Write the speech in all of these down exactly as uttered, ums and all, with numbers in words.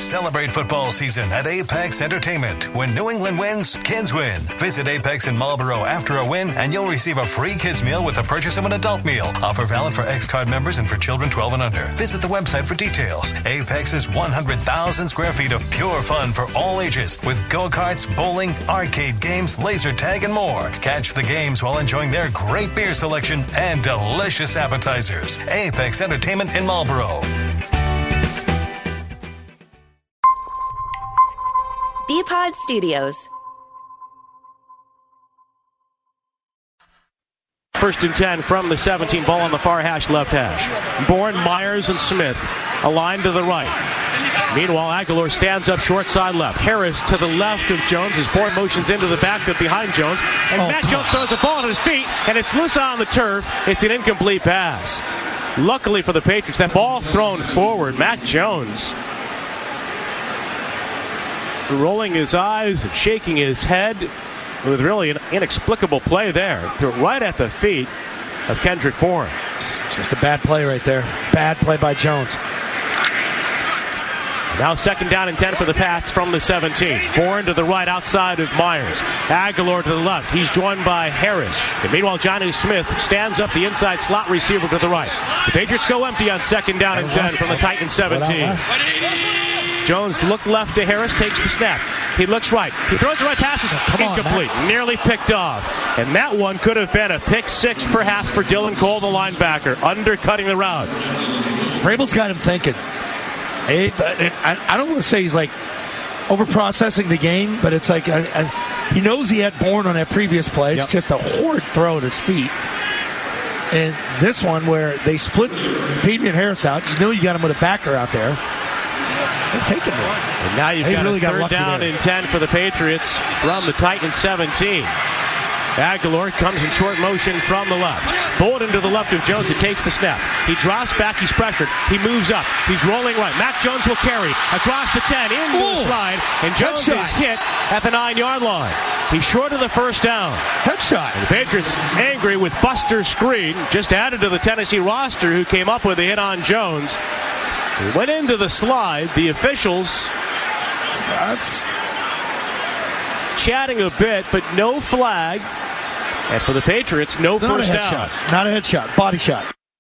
Celebrate football season at Apex Entertainment. When New England wins, kids win. Visit Apex in Marlboro after a win, and you'll receive a free kids meal with the purchase of an adult meal. Offer valid for X-Card members and for children twelve and under. Visit the website for details. Apex is one hundred thousand square feet of pure fun for all ages with go-karts, bowling, arcade games, laser tag, and more. Catch the games while enjoying their great beer selection and delicious appetizers. Apex Entertainment in Marlboro. B-Pod Studios. First and ten from the seventeen. Ball on the far hash, left hash. Bourne, Myers, and Smith aligned to the right. Meanwhile, Aguilar stands up short side left. Harris to the left of Jones as Bourne motions into the backfield behind Jones. And oh, Matt Jones throws a ball on his feet, and it's loose on the turf. It's an incomplete pass. Luckily for the Patriots, that ball thrown forward. Matt Jones rolling his eyes and shaking his head with really an inexplicable play there. Threw it right at the feet of Kendrick Bourne. Just a bad play right there. Bad play by Jones. Now second down and ten for the Pats from the seventeen. Bourne to the right outside of Myers. Aguilar to the left. He's joined by Harris. And meanwhile, Johnny Smith stands up the inside slot receiver to the right. The Patriots go empty on second down and ten from the Titans seventeen. Jones looked left to Harris, takes the snap. He looks right. He throws the right passes. Oh, incomplete. On, Nearly picked off. And that one could have been a pick six perhaps for Dylan Cole, the linebacker, undercutting the route. Vrabel's got him thinking. I don't want to say he's like over-processing the game, but it's like I, I, he knows he had Bourne on that previous play. It's yep. just a horrid throw at his feet. And this one where they split Payton and Harris out, you know you got him with a backer out there. They're taking it. And now you've they got really a third got down there. And ten for the Patriots from the Titans seventeen. Aguilar comes in short motion from the left. Bolden to the left of Jones. He takes the snap. He drops back. He's pressured. He moves up. He's rolling right. Mac Jones will carry across the ten into Ooh. the slide. And Jones Headshot. is hit at the nine-yard line. He's short of the first down. Headshot. And the Patriots angry with Buster Screen, just added to the Tennessee roster, who came up with a hit on Jones. He went into the slide. The officials That's... chatting a bit, but no flag. And for the Patriots, no Not first a down. Shot. Not a headshot. Body shot.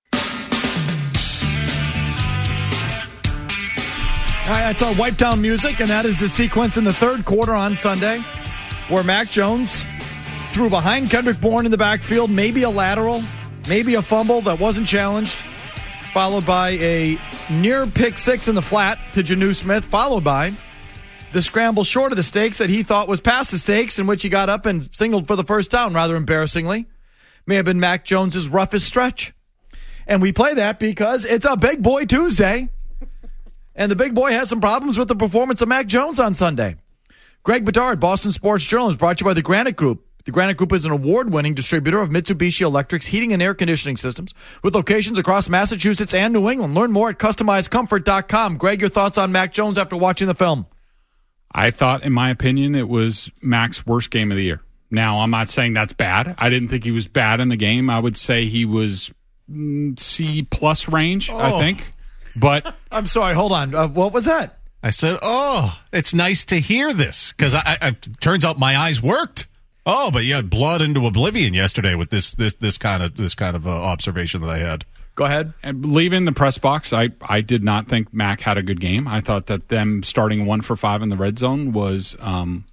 All right, that's our wipe down music, and that is the sequence in the third quarter on Sunday where Mac Jones threw behind Kendrick Bourne in the backfield, maybe a lateral, maybe a fumble that wasn't challenged, followed by a near pick six in the flat to Jonnu Smith, followed by the scramble short of the stakes that he thought was past the stakes, in which he got up and singled for the first down, rather embarrassingly. May have been Mac Jones's roughest stretch. And we play that because it's a Big Boy Tuesday. And the big boy has some problems with the performance of Mac Jones on Sunday. Greg Bedard, Boston Sports Journal, is brought to you by the Granite Group. The Granite Group is an award-winning distributor of Mitsubishi Electric's heating and air conditioning systems with locations across Massachusetts and New England. Learn more at customized comfort dot com. Greg, your thoughts on Mac Jones after watching the film? I thought, in my opinion, it was Mac's worst game of the year. Now, I'm not saying that's bad. I didn't think he was bad in the game. I would say he was mm, C-plus range, oh. I think. But I'm sorry, hold on. Uh, what was that? I said, oh, it's nice to hear this, because I, I, it turns out my eyes worked. Oh, but you had blood into oblivion yesterday with this this this kind of this kind of uh, observation that I had. Go ahead. And leaving the press box, I, I did not think Mac had a good game. I thought that them starting one for five in the red zone was um,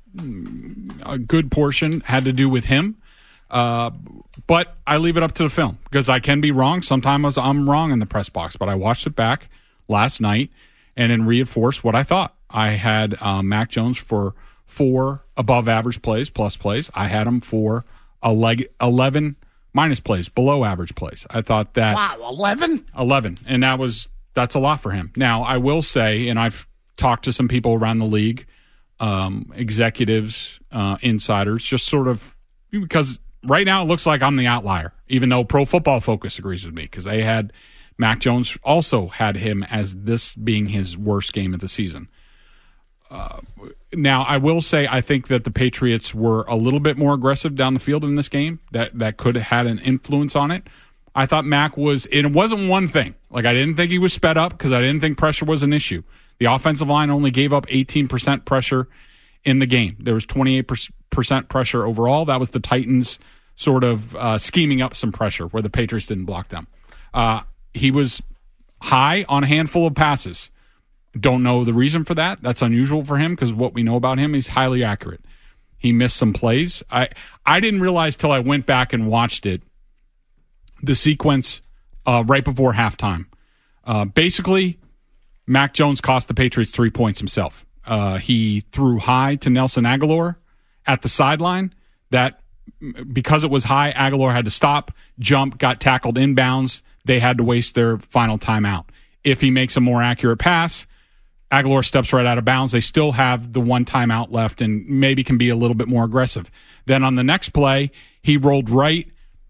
a good portion had to do with him. Uh, but I leave it up to the film because I can be wrong. Sometimes I'm wrong in the press box, but I watched it back last night and then reinforced what I thought. I had um, Mac Jones for four above average plays, plus plays. I had him for a leg, eleven minus plays, below average plays. I thought that. Wow, eleven? eleven. And that was, that's a lot for him. Now, I will say, and I've talked to some people around the league, um, executives, uh, insiders, just sort of, because right now it looks like I'm the outlier, even though Pro Football Focus agrees with me, because they had Mac Jones also had him as this being his worst game of the season. Uh, now, I will say I think that the Patriots were a little bit more aggressive down the field in this game. That that could have had an influence on it. I thought Mac was, it wasn't one thing. Like, I didn't think he was sped up because I didn't think pressure was an issue. The offensive line only gave up eighteen percent pressure in the game. There was twenty-eight percent pressure overall. That was the Titans sort of uh, scheming up some pressure where the Patriots didn't block them. Uh, he was high on a handful of passes. Don't know the reason for that. That's unusual for him because what we know about him, he's highly accurate. He missed some plays. I, I didn't realize till I went back and watched it, the sequence uh, right before halftime. Uh, basically, Mac Jones cost the Patriots three points himself. Uh, he threw high to Nelson Agholor at the sideline. That because it was high, Agholor had to stop, jump, got tackled inbounds. They had to waste their final timeout. If he makes a more accurate pass, Agholor steps right out of bounds. They still have the one timeout left and maybe can be a little bit more aggressive. Then on the next play, he rolled right.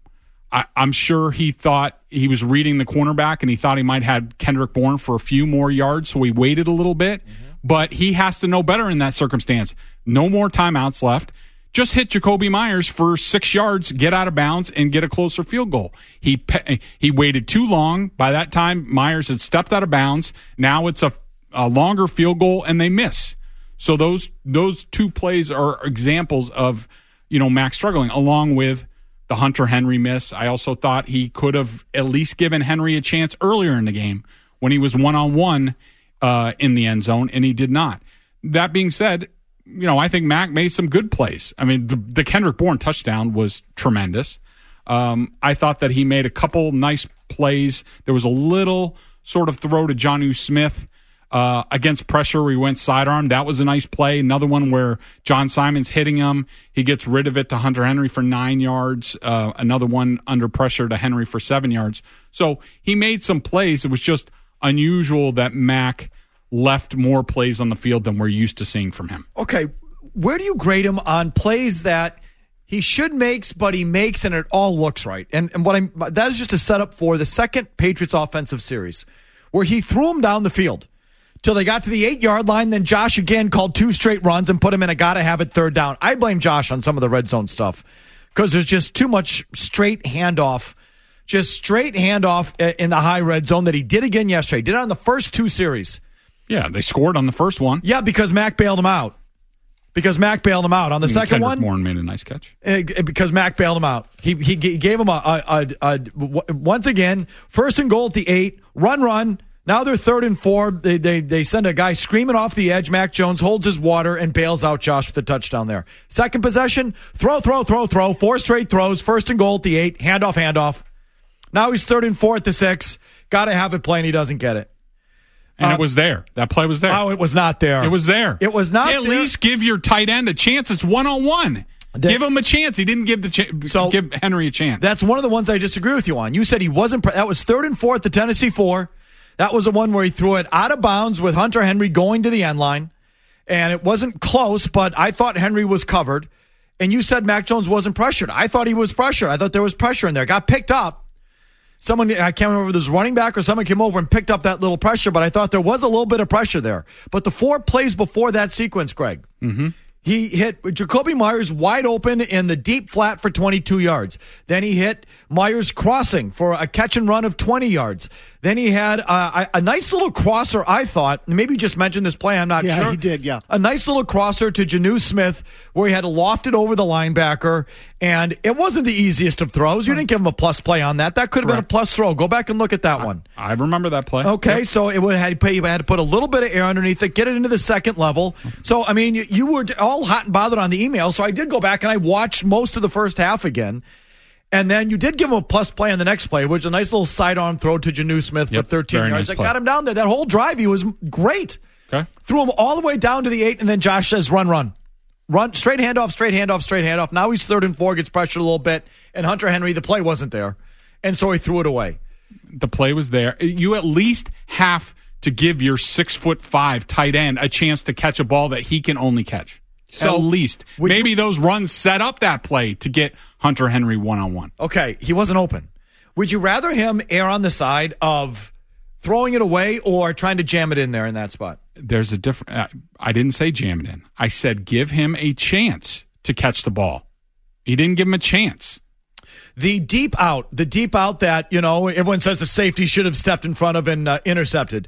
I, I'm sure he thought he was reading the cornerback and he thought he might have Kendrick Bourne for a few more yards, so he waited a little bit. Mm-hmm. But he has to know better in that circumstance. No more timeouts left. Just hit Jakobi Meyers for six yards, get out of bounds, and get a closer field goal. He he waited too long. By that time, Meyers had stepped out of bounds. Now it's a a longer field goal, and they miss. So those those two plays are examples of, you know, Mac struggling, along with the Hunter Henry miss. I also thought he could have at least given Henry a chance earlier in the game when he was one-on-one uh, in the end zone, and he did not. That being said, you know, I think Mac made some good plays. I mean, the, the Kendrick Bourne touchdown was tremendous. Um, I thought that he made a couple nice plays. There was a little sort of throw to Jonnu Smith Uh, against pressure, we went sidearm. That was a nice play. Another one where John Simon's hitting him. He gets rid of it to Hunter Henry for nine yards. Uh, another one under pressure to Henry for seven yards. So he made some plays. It was just unusual that Mac left more plays on the field than we're used to seeing from him. Okay, where do you grade him on plays that he should makes, but he makes and it all looks right? And, and what I'm that is just a setup for the second Patriots offensive series where he threw him down the field till they got to the eight-yard line. Then Josh again called two straight runs and put him in a gotta-have-it third down. I blame Josh on some of the red zone stuff because there's just too much straight handoff, just straight handoff in the high red zone that he did again yesterday. He did it on the first two series. Yeah, they scored on the first one. Yeah, because Mac bailed him out. Because Mac bailed him out. On the and second Kendrick one, Bourne made a nice catch. Because Mac bailed him out. He he gave him a, a, a, a once again, first and goal at the eight, run, run. Now they're third and four. They, they they send a guy screaming off the edge. Mac Jones holds his water and bails out Josh with a touchdown there. Second possession, throw, throw, throw, throw. Four straight throws. First and goal at the eight. Handoff, handoff. Now he's third and four at the six. Got to have it playing. He doesn't get it. And uh, it was there. That play was there. Oh, it was not there. It was there. It was not At there. least give your tight end a chance. It's one-on-one. The, give him a chance. He didn't give the ch- so, give Henry a chance. That's one of the ones I disagree with you on. You said he wasn't. Pre- that was third and four at the Tennessee four. That was the one where he threw it out of bounds with Hunter Henry going to the end line. And it wasn't close, but I thought Henry was covered. And you said Mac Jones wasn't pressured. I thought he was pressured. I thought there was pressure in there. Got picked up. Someone, I can't remember if it was running back or someone came over and picked up that little pressure, but I thought there was a little bit of pressure there. But the four plays before that sequence, Greg, mm-hmm. he hit Jakobi Meyers wide open in the deep flat for twenty-two yards. Then he hit Meyers crossing for a catch and run of twenty yards. Then he had a, a nice little crosser, I thought. Maybe you just mentioned this play, I'm not yeah, sure. Yeah, he did, yeah. A nice little crosser to Jonnu Smith where he had lofted over the linebacker, and it wasn't the easiest of throws. You didn't give him a plus play on that. That could have been a plus throw. Go back and look at that I, one. I remember that play. Okay, yep. so it had, you had to put a little bit of air underneath it, get it into the second level. So, I mean, you, you were all hot and bothered on the email, so I did go back and I watched most of the first half again. And then you did give him a plus play on the next play, which was a nice little sidearm throw to Jonnu Smith yep, for thirteen yards. Nice That play. got him down there. That whole drive, he was great. Okay. Threw him all the way down to the eight, and then Josh says, run, run. Run, straight handoff, straight handoff, straight handoff. Now he's third and four, gets pressured a little bit, and Hunter Henry, the play wasn't there. And so he threw it away. The play was there. You at least have to give your six foot five tight end a chance to catch a ball that he can only catch. So at least. Maybe you, those runs set up that play to get Hunter Henry one-on-one. Okay, he wasn't open. Would you rather him err on the side of throwing it away or trying to jam it in there in that spot? There's a different. Uh, I didn't say jam it in. I said give him a chance to catch the ball. He didn't give him a chance. The deep out, the deep out that, you know, everyone says the safety should have stepped in front of and uh, intercepted.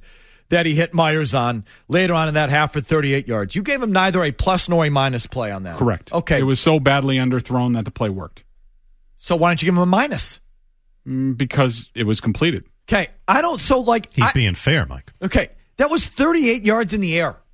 that he hit Myers on later on in that half for thirty-eight yards. You gave him neither a plus nor a minus play on that. Correct. Okay. It was so badly underthrown that the play worked. So why don't you give him a minus? Mm, because it was completed. Okay. I don't, so like. He's I, being fair, Mike. Okay. That was thirty-eight yards in the air.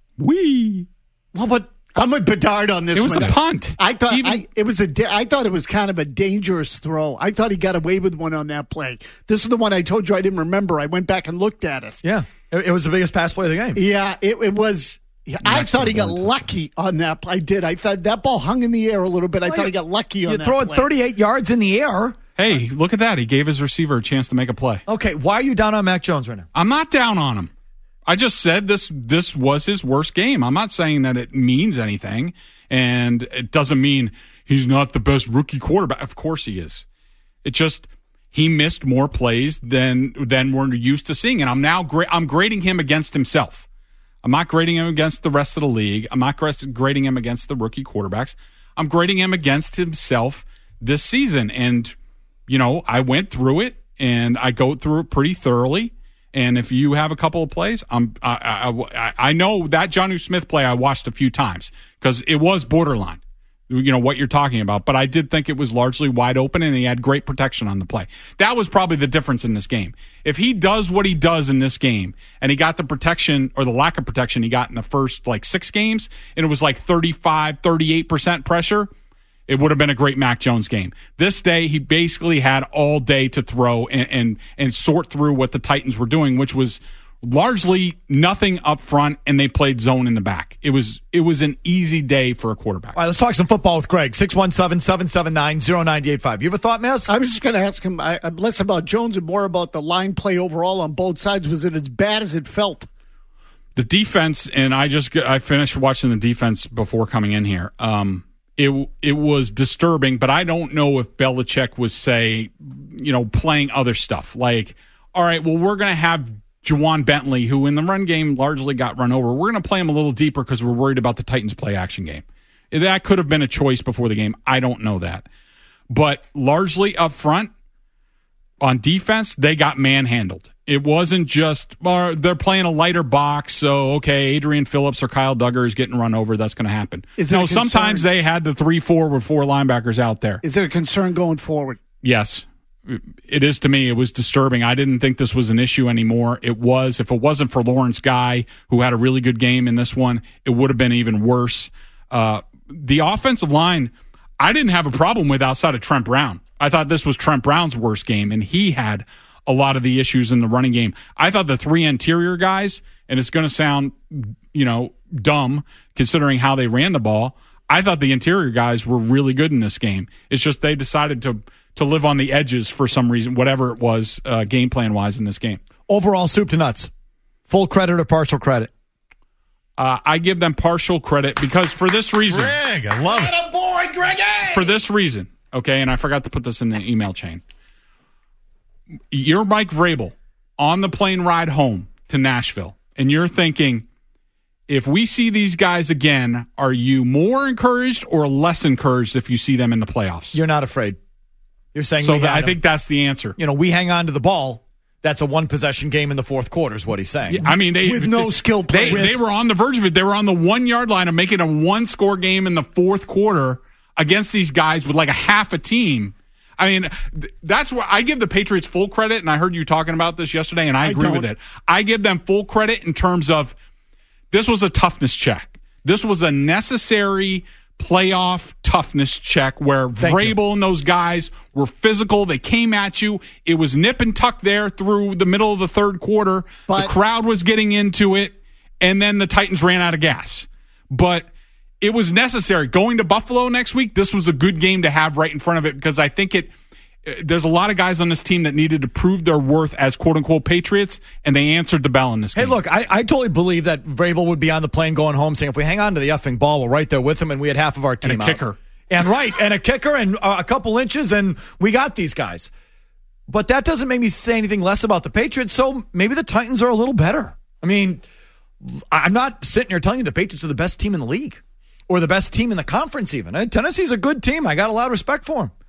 Wee. Well, but. I'm with Bedard on this. It was one. a punt. I thought Even, I, it was a. Da- I thought it was kind of a dangerous throw. I thought he got away with one on that play. This is the one I told you I didn't remember. I went back and looked at it. Yeah, it, it was the biggest pass play of the game. Yeah, it, it was. I thought he got lucky on that. I did. I thought that ball hung in the air a little bit. I well, thought he got lucky on you that. You throw it play. thirty-eight yards in the air. Hey, look at that. He gave his receiver a chance to make a play. Okay, why are you down on Mac Jones right now? I'm not down on him. I just said this this was his worst game. I'm not saying that it means anything, and it doesn't mean he's not the best rookie quarterback. Of course he is. It just he missed more plays than than we're used to seeing, and I'm now gra- I'm grading him against himself. I'm not grading him against the rest of the league. I'm not grading him against the rookie quarterbacks. I'm grading him against himself this season, and you know I went through it, and I go through it pretty thoroughly. And if you have a couple of plays, I'm, I, I, I know that Jonnu Smith play I watched a few times because it was borderline, you know, what you're talking about. But I did think it was largely wide open and he had great protection on the play. That was probably the difference in this game. If he does what he does in this game and he got the protection or the lack of protection he got in the first like six games and it was like thirty-five, thirty-eight percent pressure, it would have been a great Mac Jones game. This day, he basically had all day to throw and, and and sort through what the Titans were doing, which was largely nothing up front, and they played zone in the back. It was it was an easy day for a quarterback. All right, let's talk some football with Greg. six one seven, seven seven nine, zero nine eight five. You have a thought, Miss? I was just going to ask him I, less about Jones and more about the line play overall on both sides. Was it as bad as it felt? The defense, and I just I finished watching the defense before coming in here. Um, It it was disturbing, but I don't know if Belichick was, say, you know, playing other stuff. Like, all right, well, we're going to have Juwan Bentley, who in the run game largely got run over. We're going to play him a little deeper because we're worried about the Titans play action game. That could have been a choice before the game. I don't know that. But largely up front, on defense, they got manhandled. It wasn't just, uh, they're playing a lighter box, so, okay, Adrian Phillips or Kyle Duggar is getting run over. That's going to happen. No, sometimes they had the three four with four linebackers out there. Is it a concern going forward? Yes. It is to me. It was disturbing. I didn't think this was an issue anymore. It was. If it wasn't for Lawrence Guy, who had a really good game in this one, it would have been even worse. Uh, the offensive line, I didn't have a problem with outside of Trent Brown. I thought this was Trent Brown's worst game, and he had a lot of the issues in the running game. I thought the three interior guys, and it's going to sound, you know, dumb considering how they ran the ball, I thought the interior guys were really good in this game. It's just they decided to to live on the edges for some reason, whatever it was, uh, game plan wise in this game. Overall, soup to nuts. Full credit or partial credit? Uh, I give them partial credit because for this reason. Greg, I love it. Attaboy, Greggy! For this reason, okay, and I forgot to put this in the email chain. You're Mike Vrabel on the plane ride home to Nashville, and you're thinking, if we see these guys again, are you more encouraged or less encouraged if you see them in the playoffs? You're not afraid. You're saying so. We That, I them. think that's the answer. You know, we hang on to the ball. That's a one possession game in the fourth quarter, is what he's saying. Yeah, I mean, they, with no they, skill play. They, they were on the verge of it. They were on the one yard line of making a one score game in the fourth quarter against these guys with like a half a team. I mean, that's where I give the Patriots full credit, and I heard you talking about this yesterday, and I agree I with it. I give them full credit in terms of this was a toughness check. This was a necessary playoff toughness check where Thank Vrabel you. and those guys were physical. They came at you. It was nip and tuck there through the middle of the third quarter. But, the crowd was getting into it, and then the Titans ran out of gas. But it was necessary. Going to Buffalo next week, this was a good game to have right in front of it because I think it. There's a lot of guys on this team that needed to prove their worth as quote-unquote Patriots, and they answered the bell in this game. Hey, look, I, I totally believe that Vrabel would be on the plane going home saying, if we hang on to the effing ball, we're right there with him, and we had half of our team And a out. kicker. And right, and a kicker and uh, a couple inches, and we got these guys. But that doesn't make me say anything less about the Patriots, so maybe the Titans are a little better. I mean, I'm not sitting here telling you the Patriots are the best team in the league or the best team in the conference even. Tennessee's a good team. I got a lot of respect for them.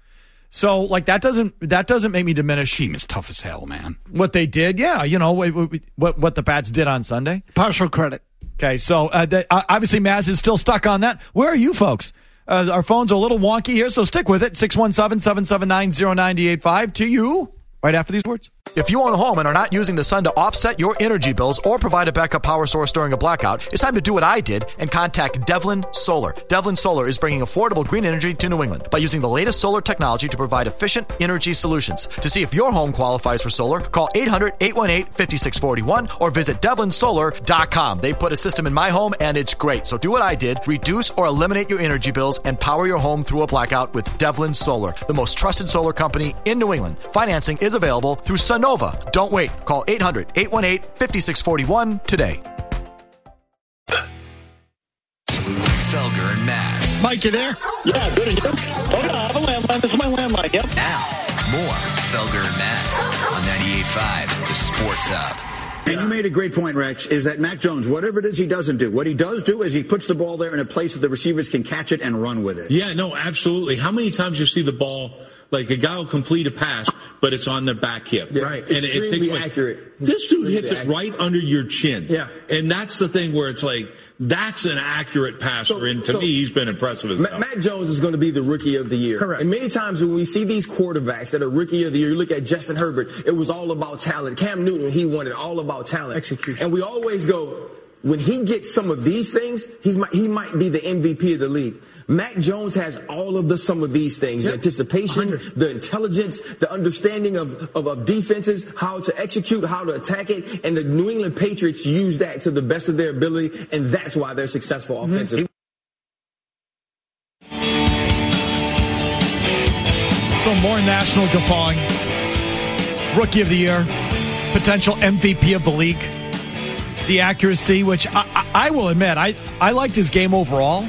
So, like, that doesn't that doesn't make me diminish. Team is tough as hell, man. What they did, yeah, you know, what what, what the Pats did on Sunday. Partial credit. Okay, so uh, the, uh, obviously Maz is still stuck on that. Where are you folks? Uh, our phones are a little wonky here, so stick with it. six one seven, seven seven nine, zero nine eight five to you right after these words. If you own a home and are not using the sun to offset your energy bills or provide a backup power source during a blackout, it's time to do what I did and contact Devlin Solar. Devlin Solar is bringing affordable green energy to New England by using the latest solar technology to provide efficient energy solutions. To see if your home qualifies for solar, call eight hundred, eight one eight, five six four one or visit devlin solar dot com. They put a system in my home and it's great. So do what I did. Reduce or eliminate your energy bills and power your home through a blackout with Devlin Solar, the most trusted solar company in New England. Financing is available through Sunnova. Don't wait. Call eight hundred, eight one eight, five six four one today. Felger and Maz. Mike, you there? Yeah, good. And you? Oh, yeah, I have a landline. This is my landline, yep. Now, more Felger and Maz on ninety-eight point five, the Sports Hub. And you made a great point, Rex, is that Mac Jones, whatever it is he doesn't do, what he does do is he puts the ball there in a place that the receivers can catch it and run with it. Yeah, no, absolutely. How many times you see the ball, like a guy will complete a pass, but it's on their back hip. Yeah, right. And it, it takes accurate. This dude hits it right under your chin. Yeah. And that's the thing where it's like, that's an accurate passer. So, and to so me, he's been impressive as well. Mac Jones is going to be the rookie of the year. Correct. And many times when we see these quarterbacks that are rookie of the year, you look at Justin Herbert, it was all about talent. Cam Newton, he won it all about talent. Execution. And we always go, when he gets some of these things, he's he might be the M V P of the league. Mac Jones has all of the some of these things: yep. the anticipation, one hundred. The intelligence, the understanding of, of of defenses, how to execute, how to attack it, and the New England Patriots use that to the best of their ability, and that's why they're successful mm-hmm. offensively. So more national guffawing. Rookie of the year, potential M V P of the league. The accuracy, which I, I, I will admit, I, I liked his game overall.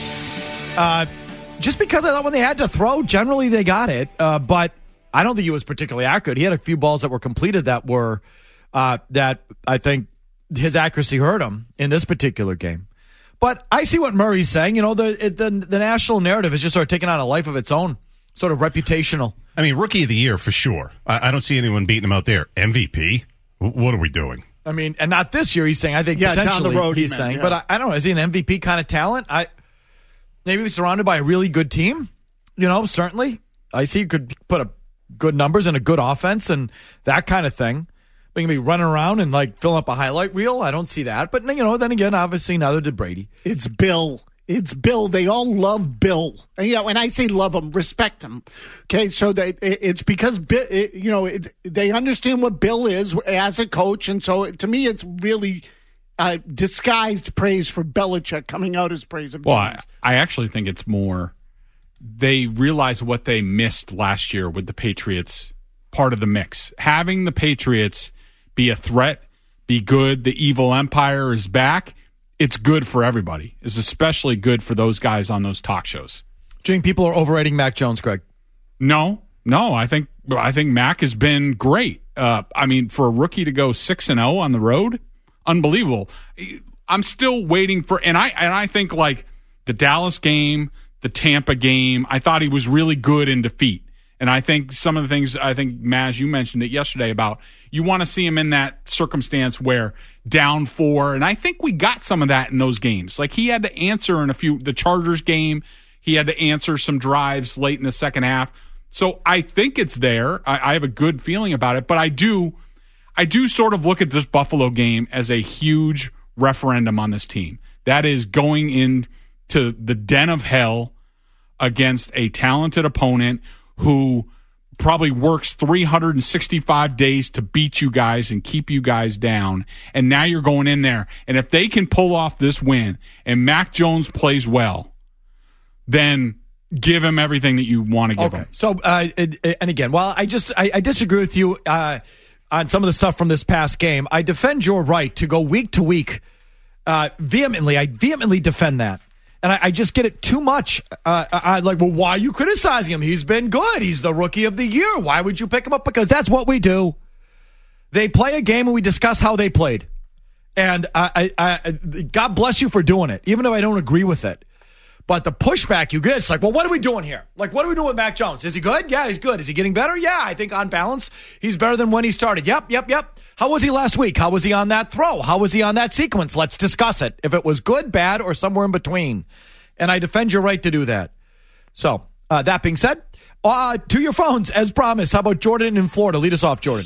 Uh, just because I thought when they had to throw, generally they got it. Uh, but I don't think he was particularly accurate. He had a few balls that were completed that were, uh, that I think his accuracy hurt him in this particular game. But I see what Murray's saying. You know, the, it, the, the national narrative is just sort of taking on a life of its own, sort of reputational. I mean, rookie of the year for sure. I, I don't see anyone beating him out there. M V P? W- what are we doing? I mean, and not this year, he's saying. I think yeah, potentially down the road, he's man, saying. yeah. But I, I don't know. Is he an M V P kind of talent? I Maybe he's surrounded by a really good team. You know, certainly. I see he could put up good numbers and a good offense and that kind of thing. But he can be running around and, like, filling up a highlight reel. I don't see that. But, you know, then again, obviously, neither did Brady. It's Bill. It's Bill. They all love Bill. And, you know, when I say love him, respect him. Okay, so they, it's because, it, you know, it, they understand what Bill is as a coach. And so, to me, it's really uh, disguised praise for Belichick coming out as praise of James. Well, I, I actually think it's more they realize what they missed last year with the Patriots, part of the mix. Having the Patriots be a threat, be good, the evil empire is back. It's good for everybody. It's especially good for those guys on those talk shows. Do you think people are overrating Mac Jones, Greg? No, no. I think I think Mac has been great. Uh, I mean, for a rookie to go six and zero on the road, unbelievable. I'm still waiting for, and I and I think like the Dallas game, the Tampa game. I thought he was really good in defeat, and I think some of the things. I think Maz, you mentioned it yesterday about you want to see him in that circumstance where down four, and I think we got some of that in those games. Like he had to answer in a few, the Chargers game, he had to answer some drives late in the second half. So I think it's there. I, I have a good feeling about it, but I do, I do sort of look at this Buffalo game as a huge referendum on this team. That is going into the den of hell against a talented opponent who probably works three hundred sixty-five days to beat you guys and keep you guys down. And now you're going in there. And if they can pull off this win and Mac Jones plays well, then give him everything that you want to give okay. him. So, uh, and again, while I just I, I disagree with you uh, on some of the stuff from this past game, I defend your right to go week to week uh, vehemently. I vehemently defend that. And I, I just get it too much. Uh, I like, well, why are you criticizing him? He's been good. He's the rookie of the year. Why would you pick him up? Because that's what we do. They play a game and we discuss how they played. And I, I, I, God bless you for doing it, even though I don't agree with it. But the pushback you get, it's like, well, what are we doing here? Like, what are we doing with Mac Jones? Is he good? Yeah, he's good. Is he getting better? Yeah, I think on balance, he's better than when he started. Yep, yep, yep. How was he last week? How was he on that throw? How was he on that sequence? Let's discuss it. If it was good, bad, or somewhere in between. And I defend your right to do that. So, uh, that being said, uh, to your phones, as promised. How about Jordan in Florida? Lead us off, Jordan.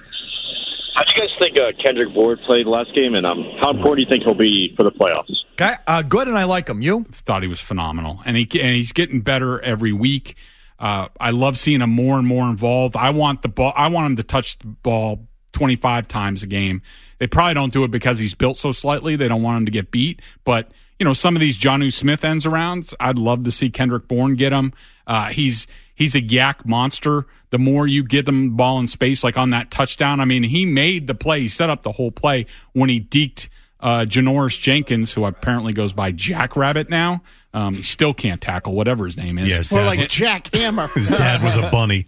How do you guys think uh, Kendrick Bourne played last game, and um, how important do you think he'll be for the playoffs? Okay, uh, good, and I like him. You? Thought he was phenomenal, and he and he's getting better every week. Uh, I love seeing him more and more involved. I want the ball. I want him to touch the ball twenty-five times a game. They probably don't do it because he's built so slightly. They don't want him to get beat. But you know, some of these Jonnu Smith ends arounds, I'd love to see Kendrick Bourne get him. Uh, he's he's a yak monster. The more you get him the ball in space, like on that touchdown, I mean, he made the play. He set up the whole play when he deked uh, Janoris Jenkins, who apparently goes by Jackrabbit now. Um, he still can't tackle whatever his name is. Yeah, his More dad, like Jack Hammer. his dad was a bunny.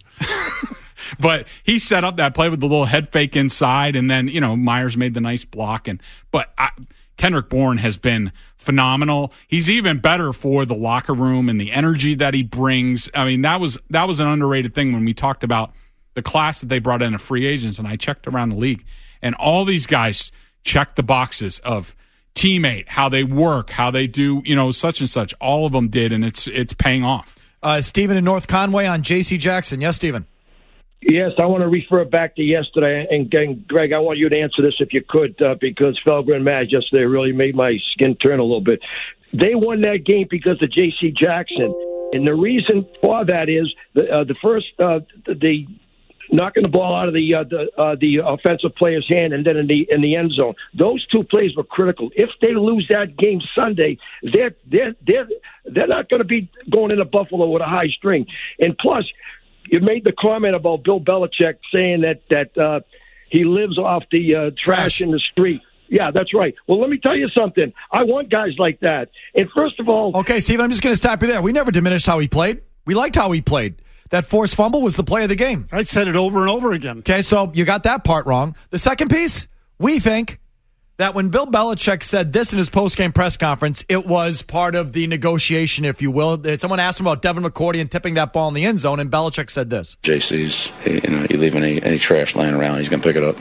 But he set up that play with the little head fake inside, and then, you know, Myers made the nice block. And But I, Kendrick Bourne has been phenomenal. He's even better for the locker room and the energy that he brings. I mean, that was that was an underrated thing when we talked about the class that they brought in of free agents, and I checked around the league, and all these guys check the boxes of teammate, how they work, how they do, you know, such and such. All of them did, and it's it's paying off. Uh, Stephen in North Conway on J C Jackson. Yes, Stephen. Yes, I want to refer back to yesterday, and, and Greg, I want you to answer this if you could, uh, because Felger and Matt yesterday really made my skin turn a little bit. They won that game because of J C Jackson, and the reason for that is the, uh, the first uh, the, the knocking the ball out of the uh, the, uh, the offensive player's hand, and then in the in the end zone. Those two plays were critical. If they lose that game Sunday, they're they're they're they're not going to be going into Buffalo with a high string, and plus. You made the comment about Bill Belichick saying that that uh, he lives off the uh, trash, trash in the street. Yeah, that's right. Well, let me tell you something. I want guys like that. And first of all... Okay, Stephen, I'm just going to stop you there. We never diminished how he played. We liked how he played. That forced fumble was the play of the game. I said it over and over again. Okay, so you got that part wrong. The second piece, we think that when Bill Belichick said this in his post-game press conference, it was part of the negotiation, if you will. Someone asked him about Devin McCourty and tipping that ball in the end zone, and Belichick said this. J C's, you know, you leave any, any trash laying around, he's going to pick it up.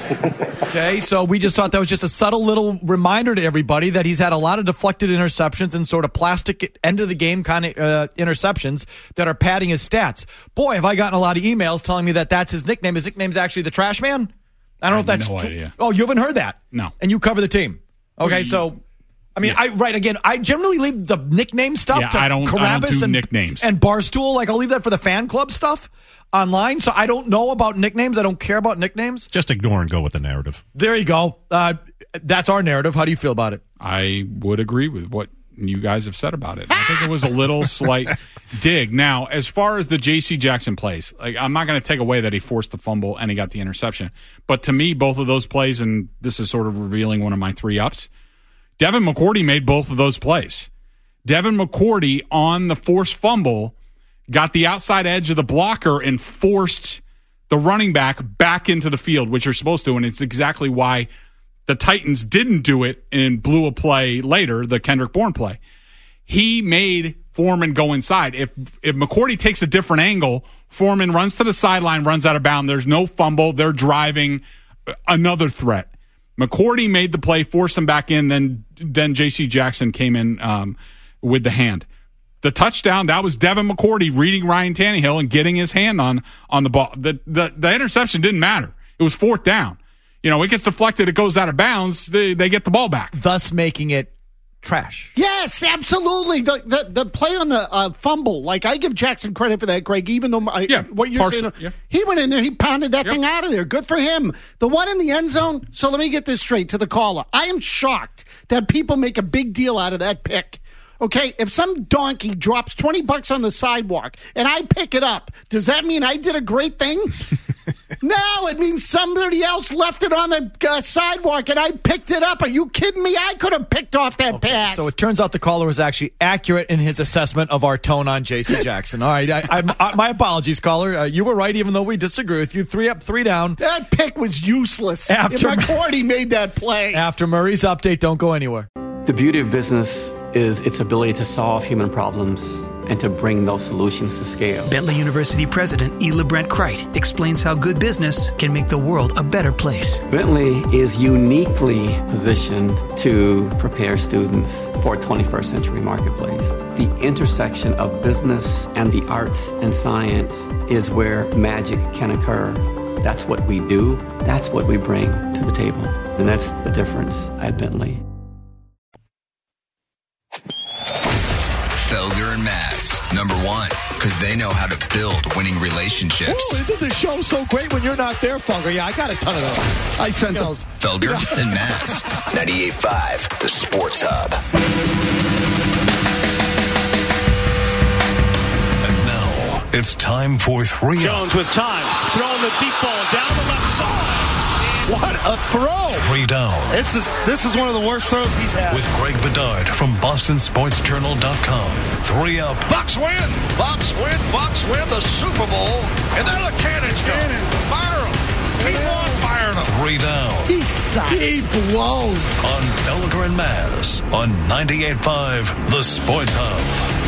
Okay, so we just thought that was just a subtle little reminder to everybody that he's had a lot of deflected interceptions and sort of plastic end-of-the-game kind of uh, interceptions that are padding his stats. Boy, have I gotten a lot of emails telling me that that's his nickname. His nickname's actually the Trash Man. I don't know I if that's no true. Idea. Oh, you haven't heard that? No. And you cover the team. Okay, so I mean, yeah. I right again. I generally leave the nickname stuff yeah, to I don't, Carabas I don't do and nicknames and Barstool. Like I'll leave that for the fan club stuff online. So I don't know about nicknames. I don't care about nicknames. Just ignore and go with the narrative. There you go. Uh, that's our narrative. How do you feel about it? I would agree with what you guys have said about it. I think it was a little slight dig. Now, as far as the J C Jackson plays, like I'm not going to take away that he forced the fumble and he got the interception. But to me, both of those plays, and this is sort of revealing one of my three ups, Devin McCourty made both of those plays. Devin McCourty on the forced fumble got the outside edge of the blocker and forced the running back back into the field, which you're supposed to, and it's exactly why the Titans didn't do it and blew a play later, the Kendrick Bourne play. He made Foreman go inside. If if McCourty takes a different angle, Foreman runs to the sideline, runs out of bounds. There's no fumble. They're driving. Another threat. McCourty made the play, forced him back in, then then J C Jackson came in um, with the hand. The touchdown, that was Devin McCourty reading Ryan Tannehill and getting his hand on on the ball. The, the, the interception didn't matter. It was fourth down. You know, it gets deflected, it goes out of bounds, they, they get the ball back. Thus making it trash. Yes, absolutely. The the, the play on the uh, fumble, like I give Jackson credit for that, Greg, even though I, yeah, what you're partial, saying, yeah. he went in there, he pounded that yep. thing out of there. Good for him. The one in the end zone, so let me get this straight to the caller. I am shocked that people make a big deal out of that pick. Okay, if some donkey drops twenty bucks on the sidewalk and I pick it up, does that mean I did a great thing? No, it means somebody else left it on the uh, sidewalk and I picked it up. Are you kidding me? I could have picked off that okay, pass. So it turns out the caller was actually accurate in his assessment of our tone on J C Jackson. All right, I, I, I, my apologies, caller. Uh, you were right, even though we disagree with you. Three up, three down. That pick was useless. After McCourty made that play. After Murray's update, don't go anywhere. The beauty of business is its ability to solve human problems and to bring those solutions to scale. Bentley University President Ela Brent Crite explains how good business can make the world a better place. Bentley is uniquely positioned to prepare students for a twenty-first century marketplace. The intersection of business and the arts and science is where magic can occur. That's what we do. That's what we bring to the table. And that's the difference at Bentley. Felger and Mazz, number one, because they know how to build winning relationships. Ooh, isn't the show so great when you're not there, Felger? Yeah, I got a ton of those. I sent those. Felger and Mazz, ninety-eight point five, the Sports Hub. And now it's time for three. Jones with time, throwing the deep ball down the left side. What a throw! Three down. This is this is one of the worst throws he's had. With Greg Bedard from Boston Sports Journal dot com. Three up. Bucks win. Bucks win. Bucks win the Super Bowl. And then the cannons go. Fire them. Keep on firing them. Three down. He sucks. He blows. On Felger and Mazz on ninety-eight point five, the Sports Hub.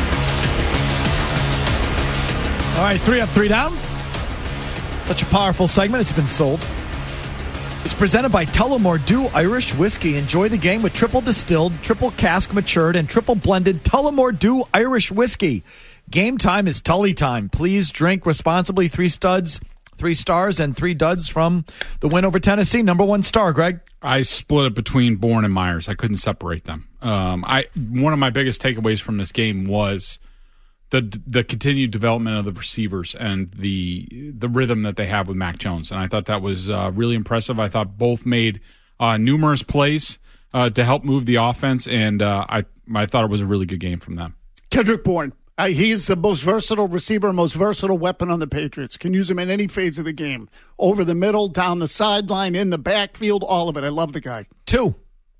All right, three up, three down. Such a powerful segment. It's been sold. It's presented by Tullamore Dew Irish Whiskey. Enjoy the game with triple distilled, triple cask matured, and triple blended Tullamore Dew Irish Whiskey. Game time is Tully time. Please drink responsibly. Three studs, three stars, and three duds from the win over Tennessee. Number one star, Greg. I split it between Bourne and Myers. I couldn't separate them. Um, I one of my biggest takeaways from this game was the the continued development of the receivers and the the rhythm that they have with Mac Jones. And I thought that was uh, really impressive. I thought both made uh, numerous plays uh, to help move the offense, and uh, I I thought it was a really good game from them. Kendrick Bourne. Uh, he's the most versatile receiver, most versatile weapon on the Patriots. Can use him in any phase of the game. Over the middle, down the sideline, in the backfield, all of it. I love the guy. Two.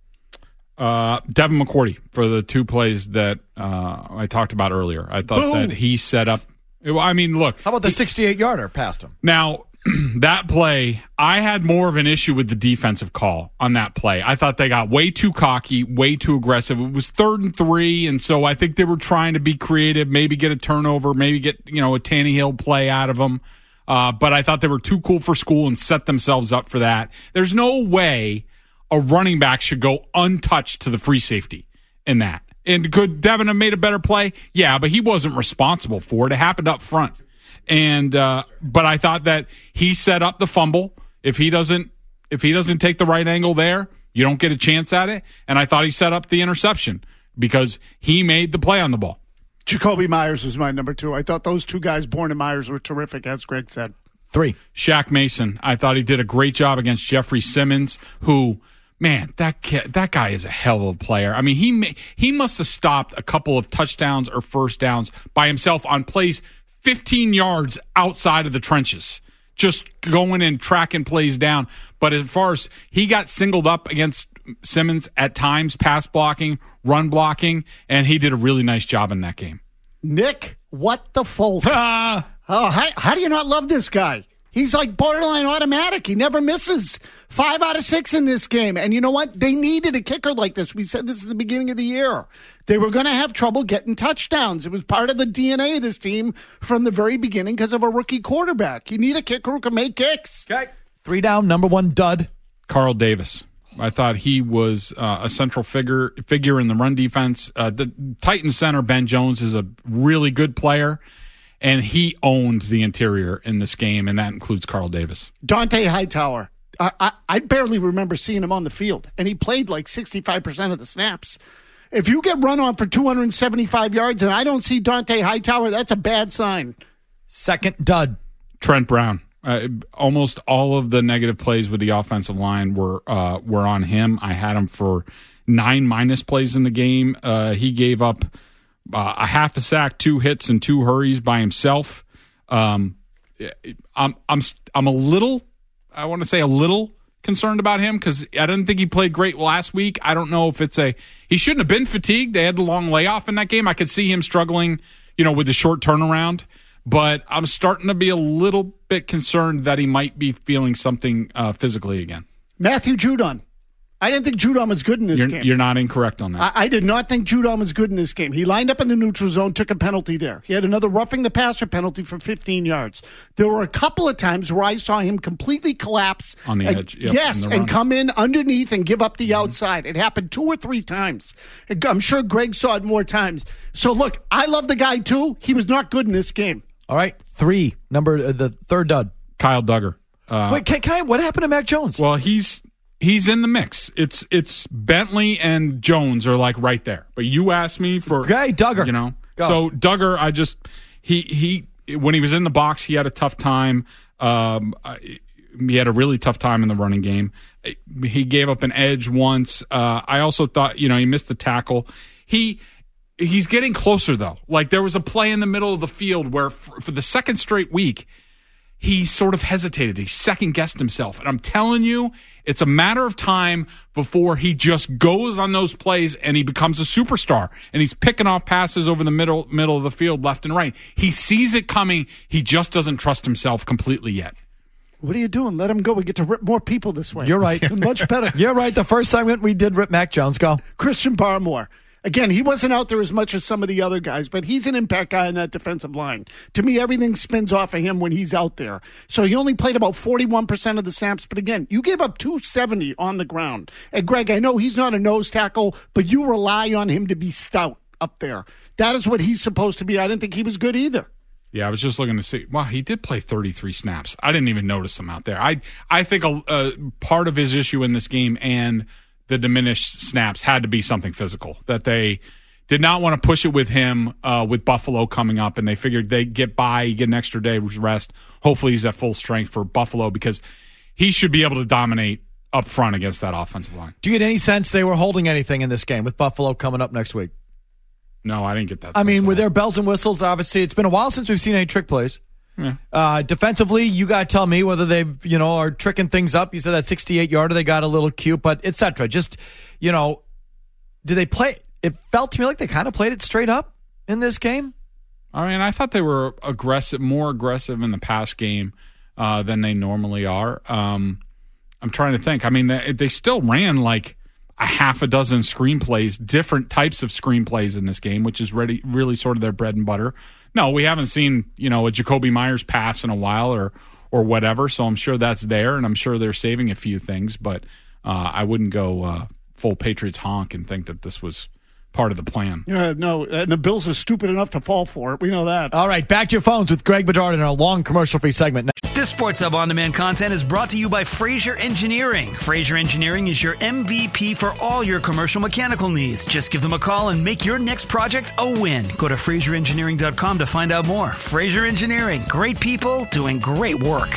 Uh, Devin McCourty for the two plays that uh, I talked about earlier. I thought Boom. that he set up. I mean, look. How about the sixty-eight-yarder past him? Now, that play, I had more of an issue with the defensive call on that play. I thought they got way too cocky, way too aggressive. It was third and three, and so I think they were trying to be creative, maybe get a turnover, maybe get you know a Tannehill play out of them. Uh, but I thought they were too cool for school and set themselves up for that. There's no way a running back should go untouched to the free safety in that. And could Devin have made a better play? Yeah, but he wasn't responsible for it. It happened up front. And uh, but I thought that he set up the fumble. If he doesn't if he doesn't take the right angle there, you don't get a chance at it. And I thought he set up the interception because he made the play on the ball. Jacoby Myers was my number two. I thought those two guys, Bourne and Myers, were terrific, as Greg said. Three. Shaq Mason. I thought he did a great job against Jeffrey Simmons, who Man, that kid, that guy is a hell of a player. I mean, he he must have stopped a couple of touchdowns or first downs by himself on plays fifteen yards outside of the trenches, just going and tracking plays down. But as far as he got singled up against Simmons at times, pass blocking, run blocking, and he did a really nice job in that game. Nick, what the fuck? oh, how, how do you not love this guy? He's like borderline automatic. He never misses. Five out of six in this game. And you know what? They needed a kicker like this. We said this at the beginning of the year. They were going to have trouble getting touchdowns. It was part of the D N A of this team from the very beginning because of a rookie quarterback. You need a kicker who can make kicks. Okay. Three down, number one dud. Carl Davis. I thought he was uh, a central figure figure in the run defense. Uh, the Titan center, Ben Jones, is a really good player. And he owned the interior in this game, and that includes Carl Davis. Dante Hightower. I, I, I barely remember seeing him on the field, and he played like sixty-five percent of the snaps. If you get run on for two hundred seventy-five yards and I don't see Dante Hightower, that's a bad sign. Second dud. Trent Brown. Uh, almost all of the negative plays with the offensive line were uh, were on him. I had him for nine minus plays in the game. Uh, he gave up Uh, a half a sack, two hits, and two hurries by himself. Um, I'm I'm I'm a little, I want to say a little concerned about him because I didn't think he played great last week. I don't know if it's a he shouldn't have been fatigued. They had the long layoff in that game. I could see him struggling, you know, with the short turnaround. But I'm starting to be a little bit concerned that he might be feeling something uh, physically again. Matthew Judon. I didn't think Judon was good in this you're, game. You're not incorrect on that. I, I did not think Judon was good in this game. He lined up in the neutral zone, took a penalty there. He had another roughing the passer penalty for fifteen yards. There were a couple of times where I saw him completely collapse. On the and, edge. Yep, yes, and and come in underneath and give up the mm-hmm. outside. It happened two or three times. I'm sure Greg saw it more times. So, look, I love the guy, too. He was not good in this game. All right, three, number uh, the third dud. Kyle Duggar. Uh, Wait, can, can I? What happened to Mac Jones? Well, he's he's in the mix. It's it's Bentley and Jones are like right there. But you asked me for okay, Duggar. You know, Go. So Duggar, I just he he when he was in the box, he had a tough time. Um, he had a really tough time in the running game. He gave up an edge once. Uh, I also thought, you know, he missed the tackle. He. He's getting closer, though. Like, there was a play in the middle of the field where, for, for the second straight week, he sort of hesitated. He second-guessed himself. And I'm telling you, it's a matter of time before he just goes on those plays and he becomes a superstar. And he's picking off passes over the middle middle of the field, left and right. He sees it coming. He just doesn't trust himself completely yet. What are you doing? Let him go. We get to rip more people this way. You're right. Much better. You're right. The first segment we did rip Mac Jones. Go. Christian Barmore. Again, he wasn't out there as much as some of the other guys, but he's an impact guy in that defensive line. To me, everything spins off of him when he's out there. So he only played about forty-one percent of the snaps, but again, you gave up two seventy on the ground. And Greg, I know he's not a nose tackle, but you rely on him to be stout up there. That is what he's supposed to be. I didn't think he was good either. Yeah, I was just looking to see. Wow, he did play thirty-three snaps. I didn't even notice him out there. I I think a, a part of his issue in this game and the diminished snaps had to be something physical, that they did not want to push it with him uh, with Buffalo coming up, and they figured they'd get by, get an extra day rest. Hopefully he's at full strength for Buffalo because he should be able to dominate up front against that offensive line. Do you get any sense they were holding anything in this game with Buffalo coming up next week? No, I didn't get that I sense mean, were that. there bells and whistles? Obviously, it's been a while since we've seen any trick plays. Yeah. Uh, defensively, you got to tell me whether they, you know, are tricking things up. You said that sixty-eight yarder, they got a little cute, but et cetera. Just, you know, do they play? It felt to me like they kind of played it straight up in this game. I mean, I thought they were aggressive, more aggressive in the pass game uh, than they normally are. Um, I'm trying to think. I mean, they, they still ran like a half a dozen screenplays, different types of screenplays in this game, which is really, really sort of their bread and butter. No, we haven't seen, you know, a Jacoby Myers pass in a while or or whatever, so I'm sure that's there, and I'm sure they're saving a few things, but uh, I wouldn't go uh, full Patriots honk and think that this was part of the plan. Yeah, no, and the Bills are stupid enough to fall for it. We know that. All right, back to your phones with Greg Bedard in our long commercial-free segment. This Sports Hub On-Demand content is brought to you by Fraser Engineering. Fraser Engineering is your M V P for all your commercial mechanical needs. Just give them a call and make your next project a win. Go to fraser engineering dot com to find out more. Fraser Engineering, great people doing great work.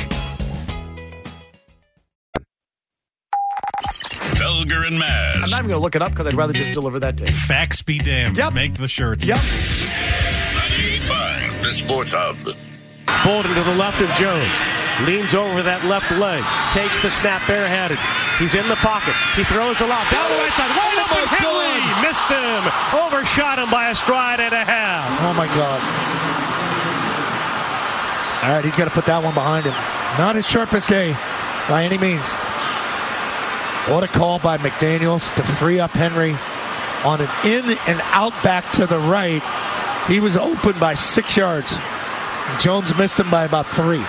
Felger and Maz. I'm not even going to look it up because I'd rather just deliver that to you. Facts be damned. Yep. Make the shirts. Yep. ninety-eight point five, the Sports Hub. Bolden to the left of Jones. Leans over that left leg. Takes the snap barehanded. He's in the pocket. He throws a lot. Down the right side. Wide open. Henley missed him. Overshot him by a stride and a half. Oh, my God. All right, he's got to put that one behind him. Not his sharpest day by any means. What a call by McDaniels to free up Henry on an in and out back to the right. He was open by six yards. Jones missed him by about three.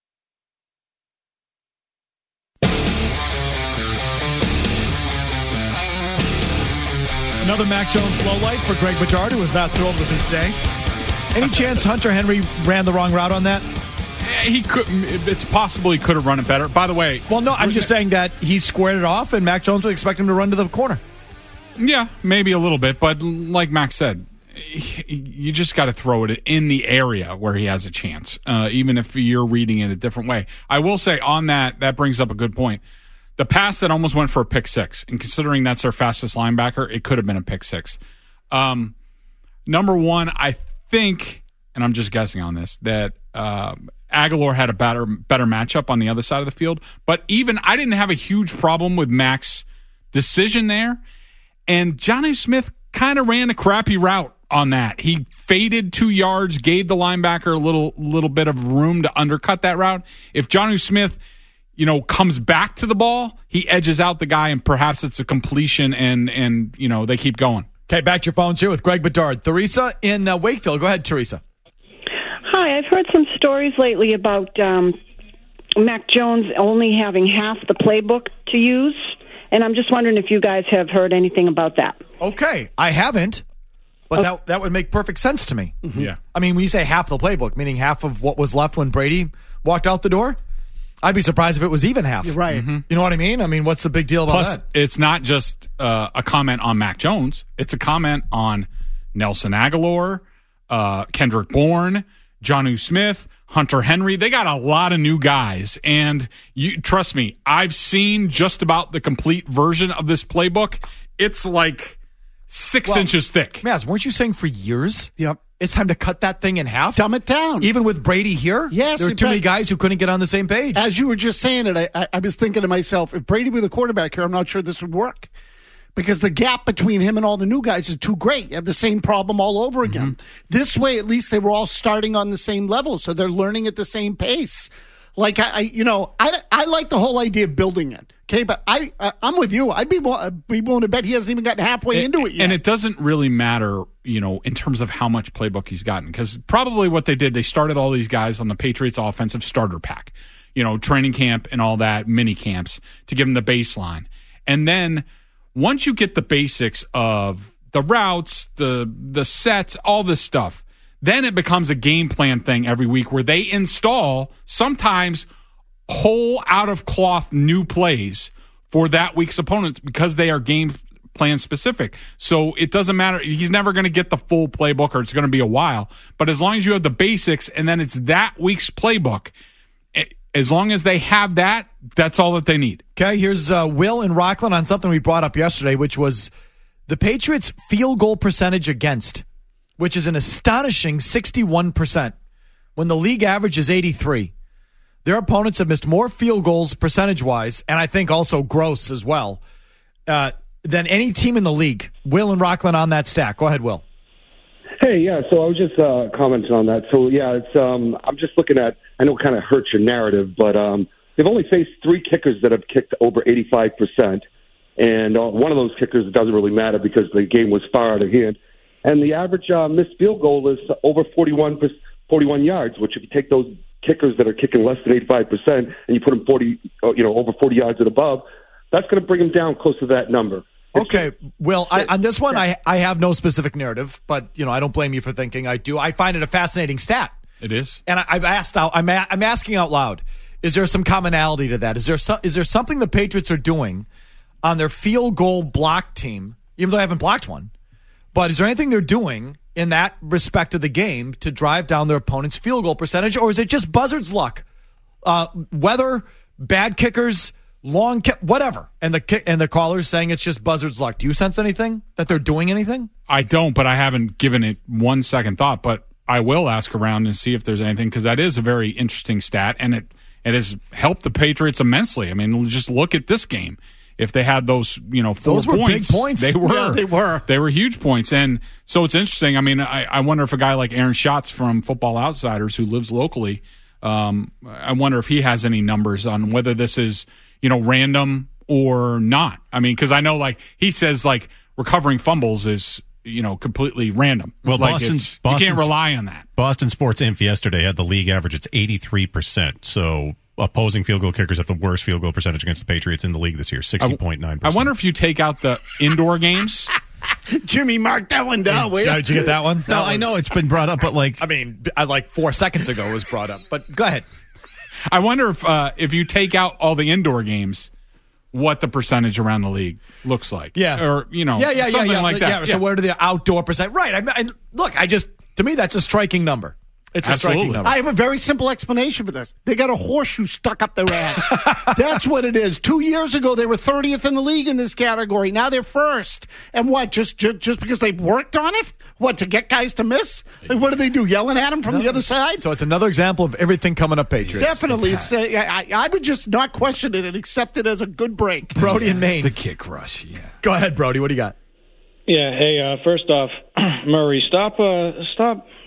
Another Mac Jones lowlight for Greg Bedard, who was not thrilled with his day. Any chance Hunter Henry ran the wrong route on that? He could. It's possible he could have run it better. By the way, well, no, I'm just saying that he squared it off, and Mac Jones would expect him to run to the corner. Yeah, maybe a little bit, but like Mac said, you just got to throw it in the area where he has a chance, uh, even if you're reading it a different way. I will say on that, that brings up a good point. The pass that almost went for a pick six, and considering that's their fastest linebacker, it could have been a pick six. Um, number one, I think, and I'm just guessing on this, that uh, Aguilar had a better better matchup on the other side of the field. But even I didn't have a huge problem with Mac's decision there. And Jonnu Smith kind of ran a crappy route on that. He faded two yards, gave the linebacker a little little bit of room to undercut that route. If Jonnu Smith, you know, comes back to the ball, he edges out the guy, and perhaps it's a completion, and, and you know, they keep going. Okay, back to your phones here with Greg Bedard. Teresa in uh, Wakefield. Go ahead, Teresa. Hi, I've heard some stories lately about um, Mac Jones only having half the playbook to use, and I'm just wondering if you guys have heard anything about that. Okay, I haven't, but that that would make perfect sense to me. Mm-hmm. Yeah. I mean, when you say half the playbook, meaning half of what was left when Brady walked out the door, I'd be surprised if it was even half. You're right. Mm-hmm. You know what I mean? I mean, what's the big deal about Plus, that? it's not just uh, a comment on Mac Jones. It's a comment on Nelson Aguilar, uh, Kendrick Bourne, Jonnu Smith, Hunter Henry. They got a lot of new guys. And you trust me, I've seen just about the complete version of this playbook. It's like six Well, inches thick. Maz, weren't you saying for years? Yep. It's time to cut that thing in half? Dumb it down. Even with Brady here? Yes. There were in too many fact, guys who couldn't get on the same page. As you were just saying it, I, I, I was thinking to myself, if Brady were the quarterback here, I'm not sure this would work. Because the gap between him and all the new guys is too great. You have the same problem all over again. Mm-hmm. This way, at least they were all starting on the same level, so they're learning at the same pace. Like, I, I you know, I, I like the whole idea of building it. Okay, but I, I, I'm with you. I'd be, be willing to bet he hasn't even gotten halfway and, into it yet. And it doesn't really matter, you know, in terms of how much playbook he's gotten. Because probably what they did, they started all these guys on the Patriots offensive starter pack, you know, training camp and all that, mini camps, to give them the baseline. And then once you get the basics of the routes, the the sets, all this stuff, then it becomes a game plan thing every week where they install sometimes whole out of cloth new plays for that week's opponents because they are game plan specific. So it doesn't matter. He's never going to get the full playbook, or it's going to be a while. But as long as you have the basics and then it's that week's playbook, as long as they have that, that's all that they need. Okay, here's uh, Will in Rockland on something we brought up yesterday, which was the Patriots' field goal percentage against, which is an astonishing sixty-one percent when the league average is eighty-three. Their opponents have missed more field goals percentage-wise, and I think also gross as well, uh, than any team in the league. Will in Rockland on that stat. Go ahead, Will. Hey, yeah, so I was just uh, commenting on that. So, yeah, it's um, I'm just looking at, I know it kind of hurts your narrative, but um, they've only faced three kickers that have kicked over eighty-five percent, and uh, one of those kickers doesn't really matter because the game was far out of hand. And the average uh, missed field goal is over forty-one, forty-one yards, which if you take those kickers that are kicking less than eighty-five percent and you put them forty, you know, over forty yards and above, that's going to bring them down close to that number. Okay, Will, I, on this one, I, I have no specific narrative, but, you know, I don't blame you for thinking I do. I find it a fascinating stat. It is. And I, I've asked out, I'm, a, I'm asking out loud, is there some commonality to that? Is there so, is there something the Patriots are doing on their field goal block team, even though I haven't blocked one, but is there anything they're doing in that respect of the game to drive down their opponent's field goal percentage, or is it just buzzard's luck? Uh, weather, bad kickers, long kick, whatever. And the kick, and the caller's saying it's just buzzard's luck. Do you sense anything that they're doing anything? I don't, but I haven't given it one second thought. But I will ask around and see if there's anything, because that is a very interesting stat, and it it has helped the Patriots immensely. I mean, just look at this game. If they had those, you know, four those were points, big points. They were. Yeah, they were. They were huge points. And so it's interesting. I mean, I, I wonder if a guy like Aaron Schatz from Football Outsiders, who lives locally, um, I wonder if he has any numbers on whether this is, you know, random or not. I mean, because I know, like, he says, like, recovering fumbles is, you know, completely random. Well, like Boston, it's, Boston, you can't rely on that. Boston Sports Inf yesterday had the league average. It's eighty-three percent. So opposing field goal kickers have the worst field goal percentage against the Patriots in the league this year, sixty point nine percent. I wonder if you take out the indoor games. Jimmy, mark that one down. Yeah, did you get that one? No, That I was- know it's been brought up, but like, I mean, I like four seconds ago it was brought up, but go ahead. I wonder if uh, if you take out all the indoor games, what the percentage around the league looks like. Yeah. Or, you know, yeah, yeah, something yeah, yeah. like that. Yeah, so what are the outdoor percent? Right. I, I, look, I just, to me, that's a striking number. It's a Absolutely. striking number. I have a very simple explanation for this. They got a horseshoe stuck up their ass. That's what it is. Two years ago, they were thirtieth in the league in this category. Now they're first. And what, just just, just because they worked on it? What, to get guys to miss? Like, what do they do, yelling at them from No, the other side? So it's another example of everything coming up, Patriots. Definitely. It's, uh, I, I would just not question it and accept it as a good break. Brody in Maine. The kick rush, yeah. Go ahead, Brody. What do you got? Yeah. Hey, uh, first off, Murray, stop, uh, stop,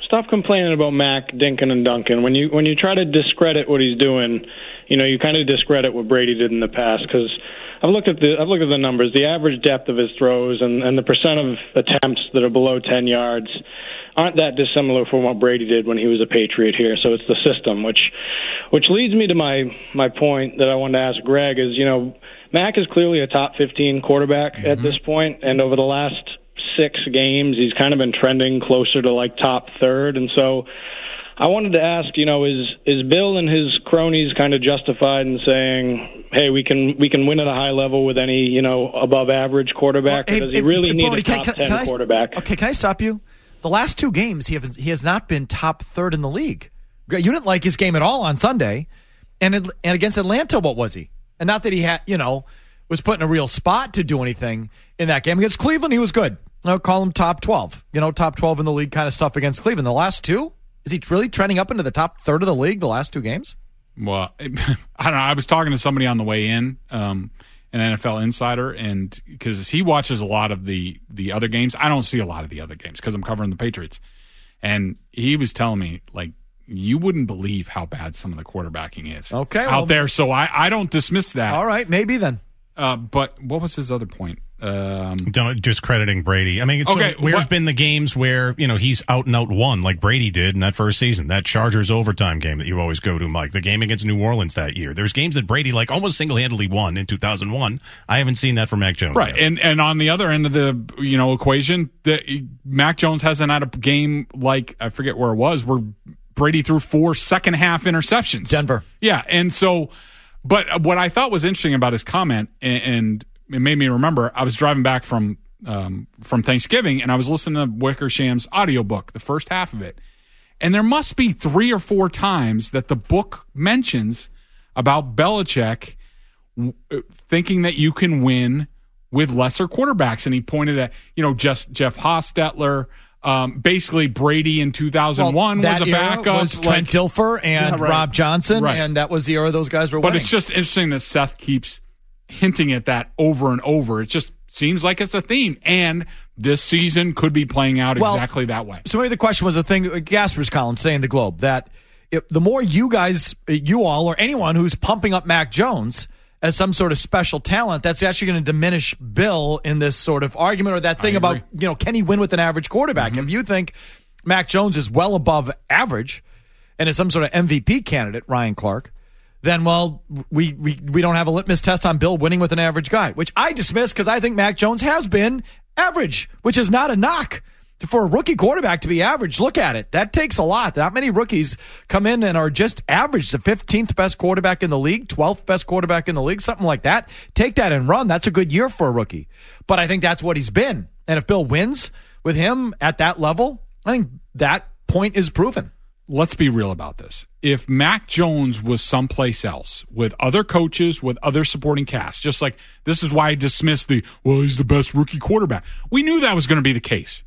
stop complaining about Mac, Dinkin, and Duncan. When you when you try to discredit what he's doing, you know, you kind of discredit what Brady did in the past. Because I've looked at the I've looked at the numbers, the average depth of his throws, and, and the percent of attempts that are below ten yards aren't that dissimilar from what Brady did when he was a Patriot here. So it's the system, which which leads me to my my point that I wanted to ask Greg is, you know, Mac is clearly a top fifteen quarterback mm-hmm. at this point, and over the last six games, he's kind of been trending closer to like top third. And so I wanted to ask, you know, is is Bill and his cronies kind of justified in saying, hey, we can we can win at a high level with any, you know, above average quarterback? Well, or does hey, he really hey, need Brody, a top can, can, ten can I, quarterback? Okay, can I stop you? The last two games, he, have, he has not been top third in the league. You didn't like his game at all on Sunday. And, it, and against Atlanta, what was he? And not that he had, you know, was put in a real spot to do anything in that game. Against Cleveland, he was good. I'll call him top twelve. You know, top twelve in the league kind of stuff against Cleveland. The last two? Is he really trending up into the top third of the league the last two games? Well, I don't know. I was talking to somebody on the way in, um, an N F L insider, and because he watches a lot of the, the other games. I don't see a lot of the other games because I'm covering the Patriots. And he was telling me, like, you wouldn't believe how bad some of the quarterbacking is okay, out well, there. So I, I don't dismiss that. All right, maybe then. Uh, but what was his other point? Um, Don't just crediting Brady. I mean, it's okay, so, where's what, been the games where, you know, he's out and out won like Brady did in that first season, that Chargers overtime game that you always go to, Mike, the game against New Orleans that year. There's games that Brady like almost single-handedly won in two thousand one. I haven't seen that from Mac Jones. Right. Yet. And and on the other end of the, you know, equation, the, Mac Jones hasn't had a game like, I forget where it was, where Brady threw four second half interceptions. Denver. Yeah. And so, but what I thought was interesting about his comment, and, and it made me remember, I was driving back from um, from Thanksgiving, and I was listening to Wickersham's audiobook, the first half of it. And there must be three or four times that the book mentions about Belichick w- thinking that you can win with lesser quarterbacks. And he pointed at, you know, just Jeff Hostetler, um, basically Brady in two thousand one well, was a backup. Was Trent like, Dilfer and yeah, right. Rob Johnson, right. and that was the era those guys were But winning. It's just interesting that Seth keeps hinting at that over and over. It just seems like it's a theme, and this season could be playing out well, exactly that way. So maybe the question was a thing, Gasper's column saying in the Globe, that if, the more you guys, you all, or anyone who's pumping up Mac Jones as some sort of special talent, that's actually going to diminish Bill in this sort of argument, or that thing about, you know, can he win with an average quarterback? Mm-hmm. If you think Mac Jones is well above average and is some sort of M V P candidate, Ryan Clark, then, well, we, we, we don't have a litmus test on Bill winning with an average guy, which I dismiss because I think Mac Jones has been average, which is not a knock. For a rookie quarterback to be average, look at it. That takes a lot. Not many rookies come in and are just average. The fifteenth best quarterback in the league, twelfth best quarterback in the league, something like that. Take that and run. That's a good year for a rookie. But I think that's what he's been. And if Bill wins with him at that level, I think that point is proven. Let's be real about this. If Mac Jones was someplace else with other coaches, with other supporting cast, just like this is why I dismissed the, well, he's the best rookie quarterback. We knew that was going to be the case.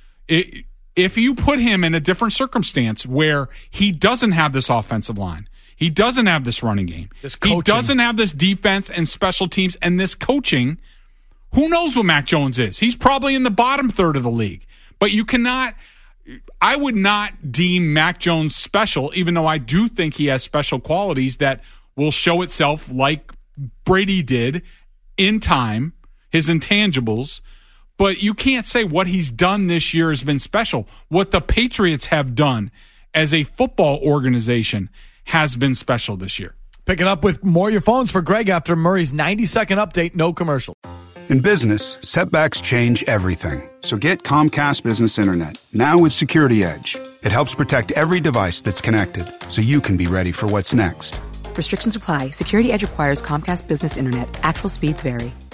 It, if you put him in a different circumstance where he doesn't have this offensive line, he doesn't have this running game, this he doesn't have this defense and special teams and this coaching, who knows what Mac Jones is? He's probably in the bottom third of the league. But you cannot, I would not deem Mac Jones special, even though I do think he has special qualities that will show itself like Brady did in time, his intangibles. But you can't say what he's done this year has been special. What the Patriots have done as a football organization has been special this year. Picking up with more of your phones for Greg after Murray's ninety-second update, no commercial. In business, setbacks change everything. So get Comcast Business Internet, now with Security Edge. It helps protect every device that's connected, so you can be ready for what's next. Restrictions apply. Security Edge requires Comcast Business Internet. Actual speeds vary.